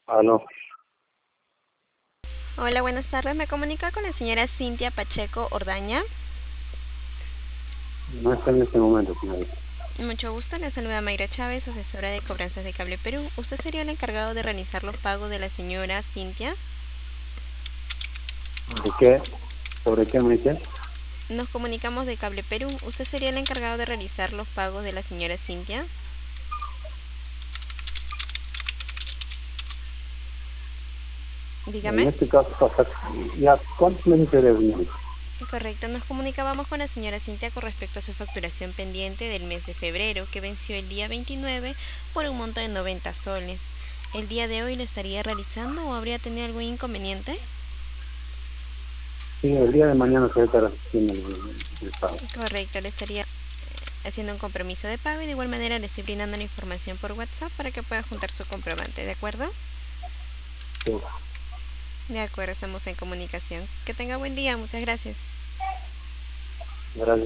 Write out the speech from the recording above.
Aló, Hola, buenas tardes. Me comunica con la señora Cintia Pacheco Ordaña. no está en este momento, señorita. Mucho gusto, le saluda Mayra Chávez, asesora de cobranzas de Cable Perú. ¿Usted sería el encargado de realizar los pagos de la señora Cintia? ¿De qué? ¿Sobre qué me dice? Nos comunicamos de Cable Perú. ¿Usted sería el encargado de realizar los pagos de la señora Cintia? En Dígame. este caso pasa, ya, ¿cuántos meses debe, señorita? Correcto, nos comunicábamos con la señora Cintia con respecto a su facturación pendiente del mes de febrero, que venció el día 29 por un monto de 90 soles. ¿El día de hoy lo estaría realizando o habría tenido algún inconveniente? Sí, el día de mañana se va a estar haciendo el pago. Correcto, le estaría haciendo un compromiso de pago y de igual manera le estoy brindando la información por WhatsApp para que pueda juntar su comprobante, ¿de acuerdo? Sí, De acuerdo, estamos en comunicación. Que tenga buen día, muchas gracias. gracias.